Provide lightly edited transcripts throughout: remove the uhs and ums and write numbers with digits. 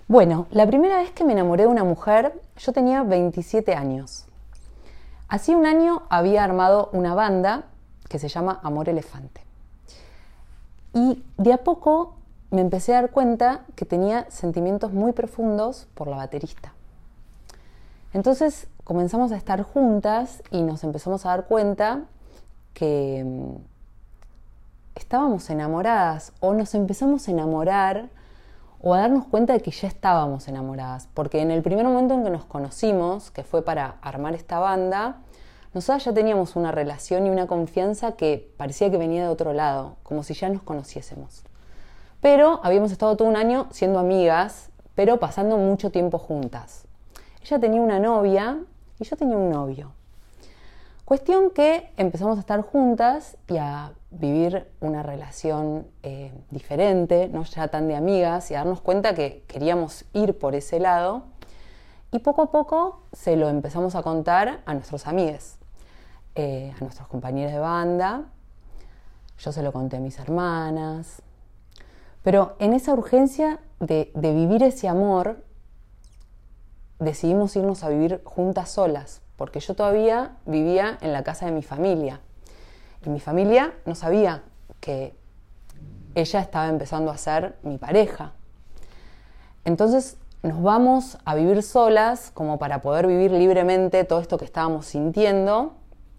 Bueno, la primera vez que me enamoré de una mujer, yo tenía 27 años. Hacía un año había armado una banda que se llama Amor Elefante. Y de a poco me empecé a dar cuenta que tenía sentimientos muy profundos por la baterista. Entonces comenzamos a estar juntas y nos empezamos a dar cuenta que estábamos enamoradas o nos empezamos a enamorar o a darnos cuenta de que ya estábamos enamoradas. Porque en el primer momento en que nos conocimos, que fue para armar esta banda, nosotras ya teníamos una relación y una confianza que parecía que venía de otro lado, como si ya nos conociésemos. Pero habíamos estado todo un año siendo amigas, pero pasando mucho tiempo juntas. Ella tenía una novia y yo tenía un novio. Cuestión que empezamos a estar juntas y a vivir una relación diferente, no ya tan de amigas, y a darnos cuenta que queríamos ir por ese lado. Y poco a poco se lo empezamos a contar a nuestros amigues, a nuestros compañeros de banda. Yo se lo conté a mis hermanas. Pero en esa urgencia de vivir ese amor, decidimos irnos a vivir juntas solas, porque yo todavía vivía en la casa de mi familia. Y mi familia no sabía que ella estaba empezando a ser mi pareja. Entonces nos vamos a vivir solas como para poder vivir libremente todo esto que estábamos sintiendo.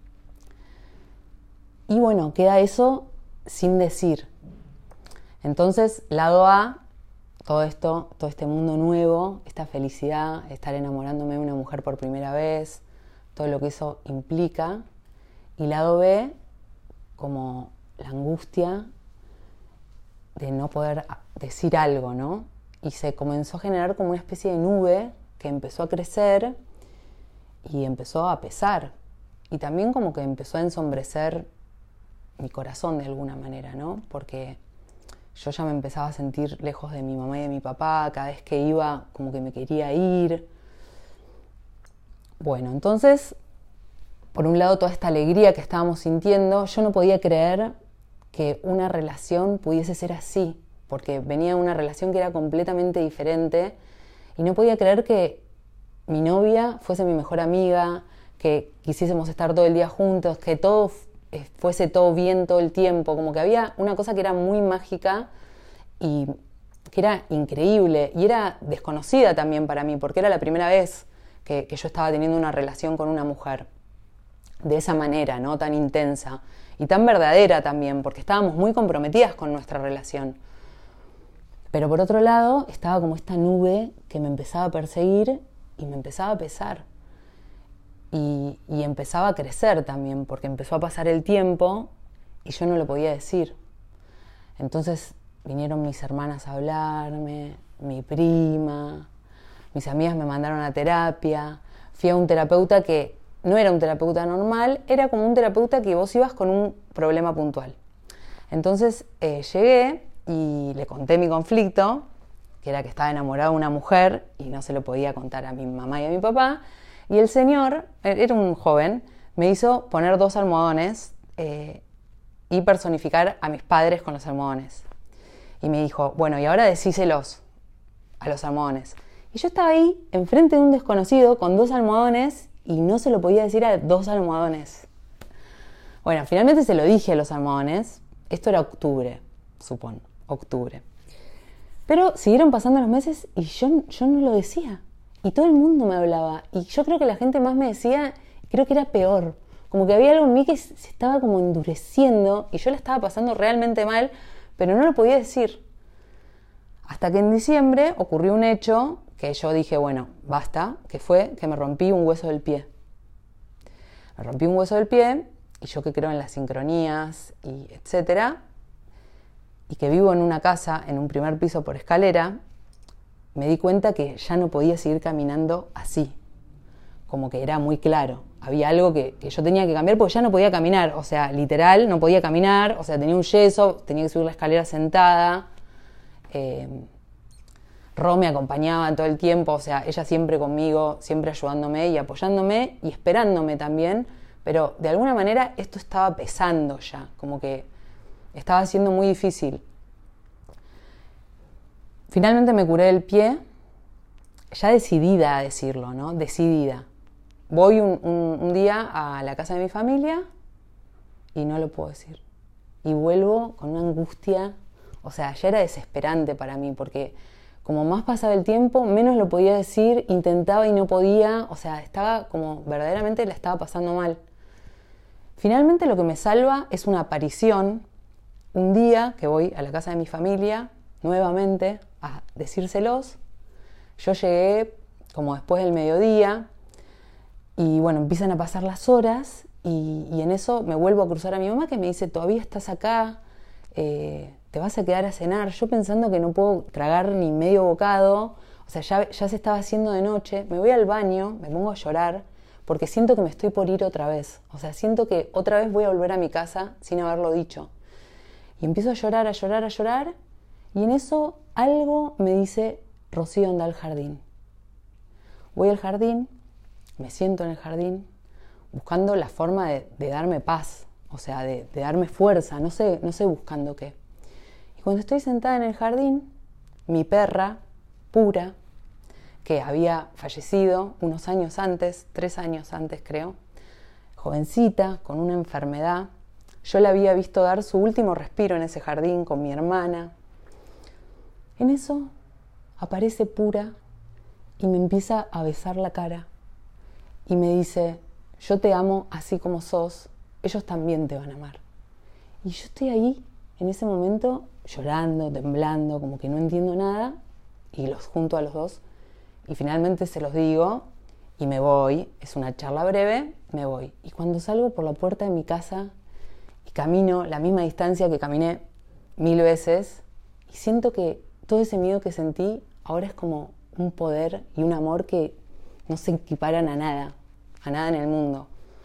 Y bueno, queda eso sin decir. Entonces, lado A, todo esto, todo este mundo nuevo, esta felicidad, estar enamorándome de una mujer por primera vez, todo lo que eso implica. Y lado B, como la angustia de no poder decir algo, ¿no? Y se comenzó a generar como una especie de nube que empezó a crecer y empezó a pesar. Y también como que empezó a ensombrecer mi corazón de alguna manera, ¿no? Porque yo ya me empezaba a sentir lejos de mi mamá y de mi papá, cada vez que iba como que me quería ir. Bueno, entonces, por un lado toda esta alegría que estábamos sintiendo, yo no podía creer que una relación pudiese ser así, porque venía de una relación que era completamente diferente y no podía creer que mi novia fuese mi mejor amiga, que quisiésemos estar todo el día juntos, que todo fuese todo bien todo el tiempo, como que había una cosa que era muy mágica y que era increíble y era desconocida también para mí, porque era la primera vez que yo estaba teniendo una relación con una mujer de esa manera, ¿no? Tan intensa y tan verdadera también, porque estábamos muy comprometidas con nuestra relación. Pero por otro lado estaba como esta nube que me empezaba a perseguir y me empezaba a pesar. Y empezaba a crecer también, porque empezó a pasar el tiempo y yo no lo podía decir. Entonces vinieron mis hermanas a hablarme, mi prima, mis amigas me mandaron a terapia. Fui a un terapeuta que no era un terapeuta normal, era como un terapeuta que vos ibas con un problema puntual. Entonces llegué y le conté mi conflicto, que era que estaba enamorada de una mujer y no se lo podía contar a mi mamá y a mi papá. Y el señor, era un joven, me hizo poner 2 almohadones y personificar a mis padres con los almohadones. Y me dijo, bueno, y ahora decíselos a los almohadones. Y yo estaba ahí, enfrente de un desconocido, con 2 almohadones, y no se lo podía decir a 2 almohadones. Bueno, finalmente se lo dije a los almohadones. Esto era octubre, supongo, octubre. Pero siguieron pasando los meses y yo no lo decía. Y todo el mundo me hablaba. Y yo creo que la gente más me decía, creo que era peor. Como que había algo en mí que se estaba como endureciendo y yo la estaba pasando realmente mal, pero no lo podía decir. Hasta que en diciembre ocurrió un hecho que yo dije, bueno, basta, que fue que me rompí un hueso del pie. Me rompí un hueso del pie y yo que creo en las sincronías y etcétera, y que vivo en una casa en un primer piso por escalera, me di cuenta que ya no podía seguir caminando así, como que era muy claro. Había algo que yo tenía que cambiar porque ya no podía caminar, o sea, literal, no podía caminar, o sea, tenía un yeso, tenía que subir la escalera sentada. Ro me acompañaba todo el tiempo, o sea, ella siempre conmigo, siempre ayudándome y apoyándome y esperándome también, pero de alguna manera esto estaba pesando ya, como que estaba siendo muy difícil. Finalmente me curé el pie ya decidida a decirlo, ¿no? Decidida. Voy un día a la casa de mi familia y no lo puedo decir. Y vuelvo con una angustia, o sea, ya era desesperante para mí, porque como más pasaba el tiempo, menos lo podía decir, intentaba y no podía, o sea, estaba como, verdaderamente la estaba pasando mal. Finalmente lo que me salva es una aparición, un día que voy a la casa de mi familia, nuevamente, a decírselos. Yo llegué como después del mediodía y bueno, empiezan a pasar las horas y en eso me vuelvo a cruzar a mi mamá que me dice, todavía estás acá, te vas a quedar a cenar. Yo pensando que no puedo tragar ni medio bocado, o sea, ya se estaba haciendo de noche, me voy al baño, me pongo a llorar porque siento que me estoy por ir otra vez. O sea, siento que otra vez voy a volver a mi casa sin haberlo dicho. Y empiezo a llorar, a llorar, a llorar y en eso algo me dice, Rocío, anda al jardín. Voy al jardín, me siento en el jardín, buscando la forma de darme paz, o sea, de darme fuerza, no sé buscando qué. Y cuando estoy sentada en el jardín, mi perra, Pura, que había fallecido unos años antes, 3 años antes creo, jovencita, con una enfermedad, yo la había visto dar su último respiro en ese jardín con mi hermana. En eso aparece Pura y me empieza a besar la cara y me dice, yo te amo así como sos, ellos también te van a amar. Y yo estoy ahí, en ese momento, llorando, temblando, como que no entiendo nada, y los junto a los dos, y finalmente se los digo, y me voy, es una charla breve, me voy. Y cuando salgo por la puerta de mi casa, y camino la misma distancia que caminé 1000 veces, y siento que todo ese miedo que sentí, ahora es como un poder y un amor que no se equiparan a nada en el mundo.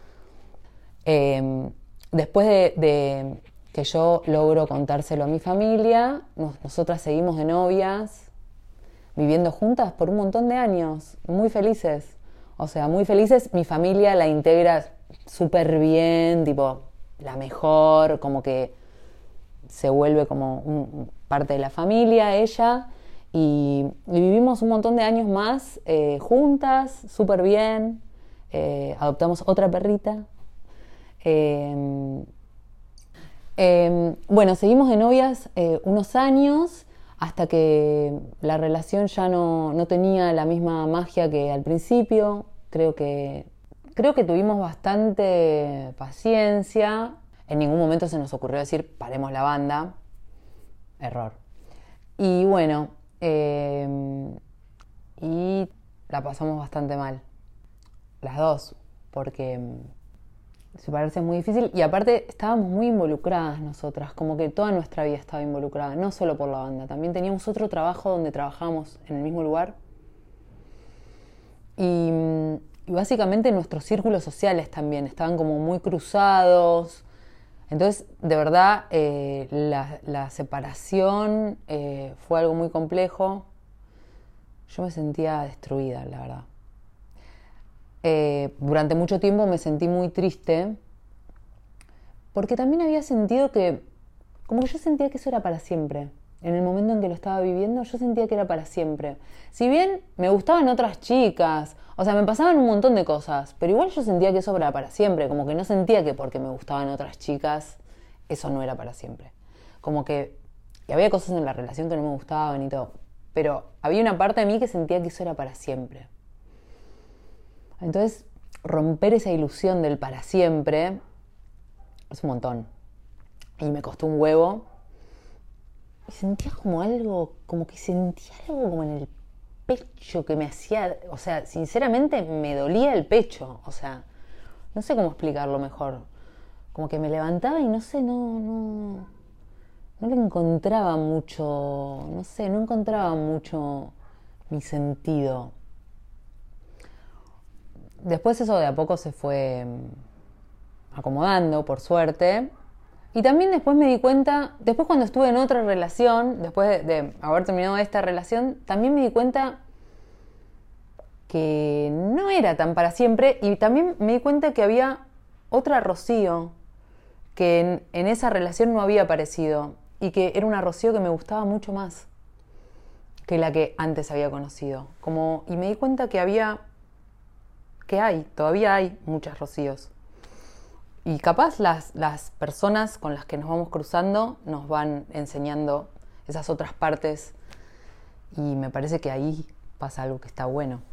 Después de que yo logro contárselo a mi familia, nosotras seguimos de novias, viviendo juntas por un montón de años, muy felices. O sea, muy felices, mi familia la integra súper bien, tipo, la mejor, como que se vuelve como parte de la familia, ella, y vivimos un montón de años más juntas, súper bien. Adoptamos otra perrita. Bueno, seguimos de novias unos años hasta que la relación ya no tenía la misma magia que al principio. Creo que tuvimos bastante paciencia. En ningún momento se nos ocurrió decir paremos la banda. Error. Y bueno, y la pasamos bastante mal. Las dos, porque separarse es muy difícil y aparte estábamos muy involucradas nosotras, como que toda nuestra vida estaba involucrada, no solo por la banda, también teníamos otro trabajo donde trabajábamos en el mismo lugar y básicamente nuestros círculos sociales también estaban como muy cruzados. Entonces, de verdad, la separación fue algo muy complejo. Yo me sentía destruida, la verdad. Durante mucho tiempo me sentí muy triste porque también había sentido que, como que yo sentía que eso era para siempre. En el momento en que lo estaba viviendo, yo sentía que era para siempre. Si bien me gustaban otras chicas, o sea, me pasaban un montón de cosas, pero igual yo sentía que eso era para siempre, como que no sentía que porque me gustaban otras chicas, eso no era para siempre. Como que y había cosas en la relación que no me gustaban y todo, pero había una parte de mí que sentía que eso era para siempre. Entonces, romper esa ilusión del para siempre es un montón. Y me costó un huevo. Y sentía como algo, como que sentía algo como en el pecho que me hacía, o sea, sinceramente me dolía el pecho, o sea, no sé cómo explicarlo mejor. Como que me levantaba y no sé, no le encontraba mucho, no sé, no encontraba mucho mi sentido. Después eso de a poco se fue acomodando, por suerte. Y también después me di cuenta, después cuando estuve en otra relación, después de haber terminado esta relación, también me di cuenta que no era tan para siempre y también me di cuenta que había otra Rocío que en esa relación no había aparecido y que era una Rocío que me gustaba mucho más. que la que antes había conocido. Y me di cuenta que todavía hay muchas Rocíos. Y capaz las personas con las que nos vamos cruzando nos van enseñando esas otras partes y me parece que ahí pasa algo que está bueno.